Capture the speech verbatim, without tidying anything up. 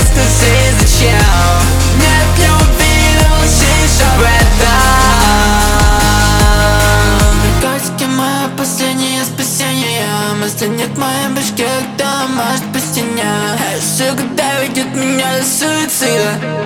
скажи, зачем? Нет любви, молчишь об этом. Наркотики мое последнее спасение. Мысли нет в моей башке, кто может по стене. Эй, сука, доведет меня до суицида.